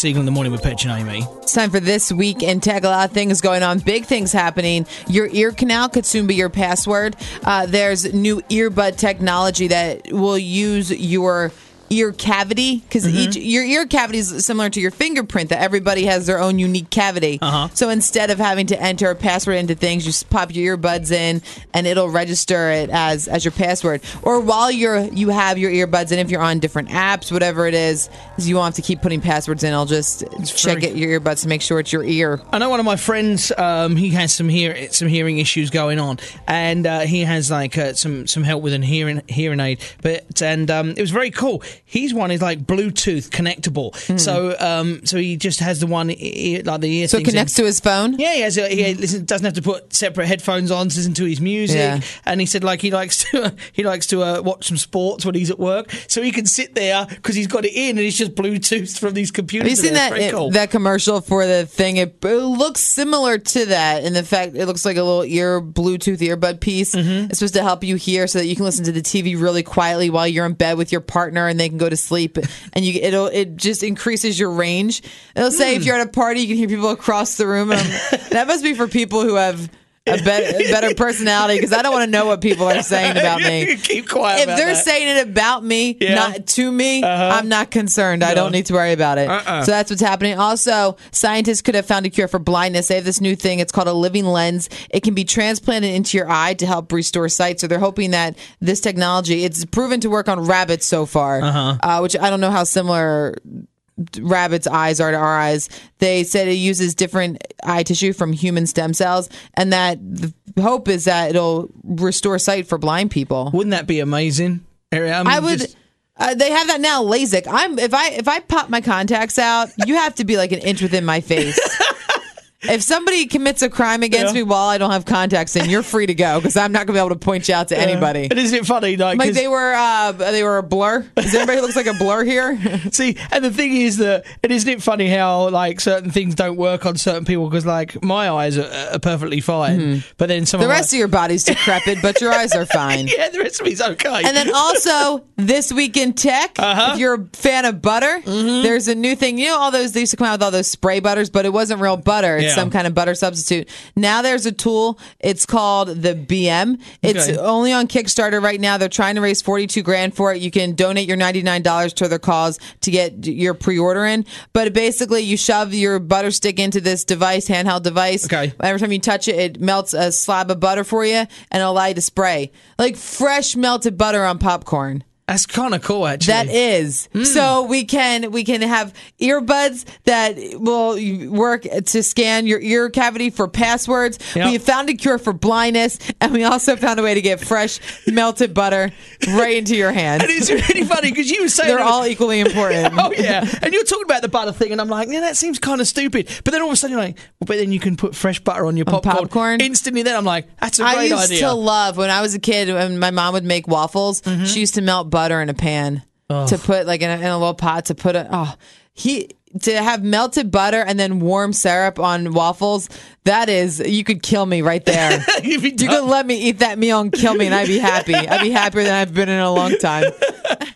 Siegel in the Morning with Petch and Amy. It's time for This Week in Tech. A lot of things going on. Big things happening. Your ear canal could soon be your password. There's new earbud technology that will use your ear cavity, because your ear cavity is similar to your fingerprint, that everybody has their own unique cavity. So instead of having to enter a password into things, you just pop your earbuds in and it'll register it as your password. Or while you have your earbuds in, if you're on different apps, whatever it is you won't have to keep putting passwords in. I'll just check your earbuds to make sure it's your ear. I know one of my friends, he has some hearing issues going on, and he has like some help with a hearing aid. And it was very cool. His one is like Bluetooth connectable, so he just has the one ear, like the ear. So it connects to his phone. Yeah, he doesn't have to put separate headphones on to listen to his music. Yeah. And he said like he likes to watch some sports when he's at work, so he can sit there because he's got it in and it's just Bluetooth from these computers. Have you seen that commercial for the thing? It looks similar to that in the fact it looks like a little Bluetooth earbud piece. It's supposed to help you hear so that you can listen to the TV really quietly while you're in bed with your partner and they can go to sleep, and it just increases your range. It'll say if you're at a party, you can hear people across the room. That must be for people who have a better personality, because I don't want to know what people are saying about me. Keep quiet. If they're saying it about me, not to me, I'm not concerned. I don't need to worry about it. So that's what's happening. Also, scientists could have found a cure for blindness. They have this new thing. It's called a living lens. It can be transplanted into your eye to help restore sight. So they're hoping that this technology, it's proven to work on rabbits so far, which I don't know how similar rabbits' eyes are to our eyes. They said it uses different eye tissue from human stem cells, and that the hope is that it'll restore sight for blind people. Wouldn't that be amazing? I would. They have that now. LASIK. If I pop my contacts out, you have to be like an inch within my face. If somebody commits a crime against me while I don't have contacts in, you're free to go, because I'm not going to be able to point you out to anybody. And isn't it funny? Like they were a blur. Is there anybody who looks like a blur here? See, and the thing is that, isn't it funny how like certain things don't work on certain people? Because like my eyes are perfectly fine, but then the rest of your body's decrepit, but your eyes are fine. Yeah, the rest of me's okay. And then also This Week in Tech, if you're a fan of butter, there's a new thing. You know, they used to come out with all those spray butters, but it wasn't real butter. It's some kind of butter substitute. Now there's a tool. It's called the BM. It's only on Kickstarter right now. They're trying to raise $42,000 for it. You can donate your $99 to their cause to get your pre-order in. But basically, you shove your butter stick into this device, handheld device. Every time you touch it, it melts a slab of butter for you, and it'll allow you to spray like fresh melted butter on popcorn. That's kind of cool, actually. That is. So we can have earbuds that will work to scan your ear cavity for passwords. We have found a cure for blindness, and we also found a way to get fresh melted butter right into your hands. And it's really funny because you were saying they're all equally important. And you're talking about the butter thing, and I'm like, yeah, that seems kind of stupid. But then all of a sudden you're like, well, but then you can put fresh butter on your popcorn. Instantly then I'm like, that's a great idea. I used to love, when I was a kid, when my mom would make waffles, she used to melt butter in a pan to put like in a little pot to put to have melted butter and then warm syrup on waffles. That is, you could kill me right there. You could let me eat that meal and kill me, and I'd be happy. I'd be happier than I've been in a long time.